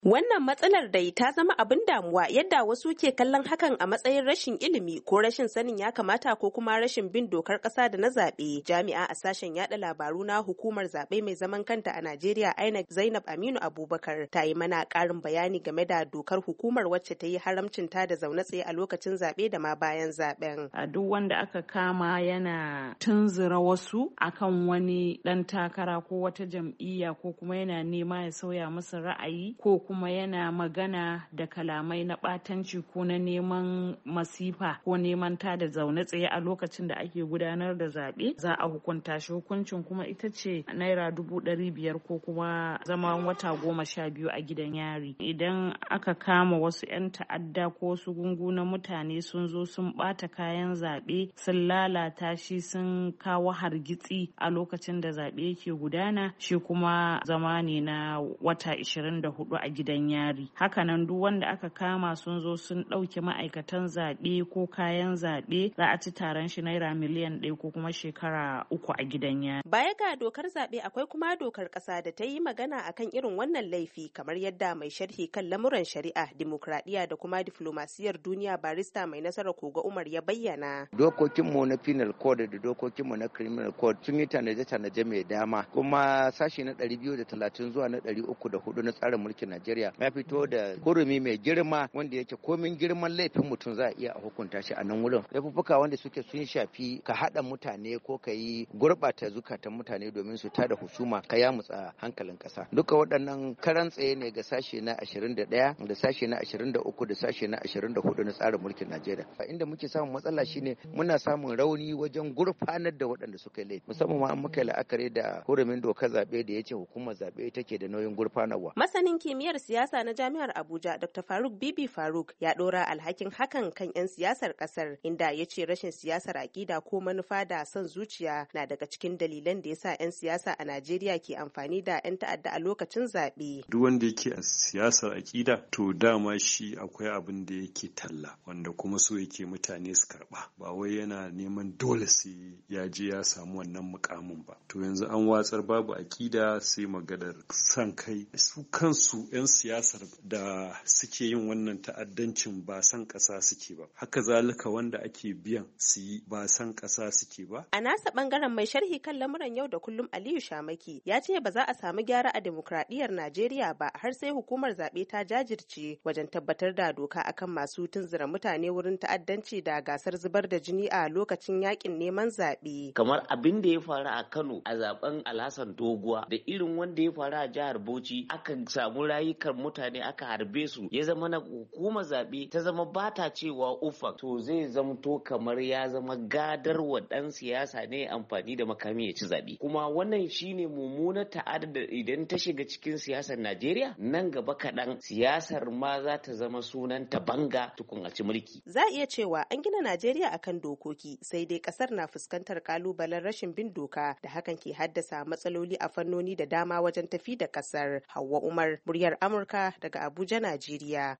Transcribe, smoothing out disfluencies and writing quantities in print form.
Wannan matsalar dai ta zama abin damuwa yadda wasu ke kallon hakan a matsayin rashin ilimi ko rashin sanin ya kamata ko kuma rashin bin dokar ƙasa da na zaɓe. Jami'a a sashen yaɗa labaru na hukumar zaɓe mai zaman kanta a Najeriya INEC Zainab Aminu Abubakar ta yi mana ƙarin bayani game da dokar hukumar wacce ta yi haramcin ta da zaune tsaye a lokacin zaɓe da ma bayan zaɓen. A duk wanda aka kama yana tunzura wasu akan wani ɗan takara ko wata jam'iyya ko kuma yana nema ya sauya masa ra'ayi ko kuma yana magana da kalamai na ɓatanci ko na neman masifa ko neman ta da zaune tsaye a lokacin da ake gudanar da zaɓe, za a hukunta shi. Hukuncin kuma ita ce naira 500 ko kuma zaman wata 12 a gidan yari. Idan aka kama wasu 'yan ta'adda ko wasu gungu na mutane sun zo sun ɓata kayan zaɓe, sun lalata shi, sun kawo hargitsi a lokacin da zaɓe yake gudana, shi kuma zama ne na wata 24 a gidan yari. Hakanan duk wanda aka kama sun zo sun ɗauke ma'aikatan zaɓe ko kayan zaɓe, za a ci taron shi naira miliyan 1 ko kuma shekara 3 a gidan yari. Baya ga dokar zaɓe akwai kuma dokar ƙasa da ta yi magana akan irin wannan laifi, kamar yadda mai sharhi kan lamuran shari'a, dimokuraɗiyya da kuma diflomasiyar duniya barista mai nasara Kogo Umar ya bayyana. Dokokinmu na penal code da dokokinmu na criminal code sun yi tanaje-tanaje mai dama, kuma sashi na 230 zuwa na 304 na tsarin mulkin Najeriya ya fito da hurumi mai girma wanda yake komin girman laifin mutum za a iya hukunta shi a nan wurin. Laifuffuka wanda suke sun shafi ka haɗa mutane ko ka yi gurɓata zukatan mutane domin su tada husuma ka yamutsa hankalin ƙasa. Duka waɗannan karan tsaye ne ga sashe na 21 da sashe na 23 da sashe na 24 na tsarin mulkin Najeriya. Inda muke samun matsala shine muna samun rauni wajen gurfanar da waɗanda suka yi laifi, musamman ma an muka la'akari da hurumin dokar zaɓe da yace hukumar zaɓe take da nauyin gurfanarwa. Masanin kimiyyar siyasa na Jami'ar Abuja Dr. Faruk Bibi Faruk ya ɗora alhakin hakan kan 'yan siyasar ƙasar, inda ya ce rashin siyasar aƙida ko manufa da son zuciya na daga cikin dalilan da yasa 'yan siyasa a Najeriya ke amfani da 'yan ta'adda a lokacin zaɓe. Duk wanda yake a siyasar aƙida to dama shi akwai abin da yake talla, wanda kuma so yake mutane su karɓa, ba wai yana neman dole sai ya je ya samu wannan mukamin ba. To yanzu an watsar, babu aƙida sai maganar san kai. Su kansu 'yan siyasar da suke yin wannan ta'addancin ba san ƙasa suke ba, haka zalika wanda ake biyan su yi ba san ƙasa suke ba. A nasa ɓangaren mai sharhi kan lamuran yau da kullum Aliyu Shamaki ya ce ba za a samu gyara a dimokuraɗiyyar Najeriya ba har sai hukumar zaɓe ta jajirce wajen tabbatar da doka akan masu tunzura mutane wurin ta'addanci da gasar zubar da jini a lokacin yakin neman zaɓe. Kamar abin da ya faru a Kano a zaben Alhassan Doguwa da irin wanda ya faru a jihar Bauchi, aka samu rayukan mutane aka harbe su, ya zama na hukumar zaɓe ta zama bata cewa ufa, to zai zamto kamar ya zama gadar wa ɗan siyasa ne amfani da makami ya ci zaɓe. Kuma wannan shine mummunar ta'ada da idan ta shiga cikin siyasar Najeriya, nan gaba kaɗan siyasar ma za ta zama sunan ta banga tukun a ci mulki. Za a iya cewa an gina Najeriya akan dokoki, sai dai ƙasar na fuskantar kalubalen rashin bin doka da hakan ke haddasa matsaloli a fannoni da dama wajen tafi da ƙasar. Hauwa Umar, muryar Amurka daga Abuja, Najeriya.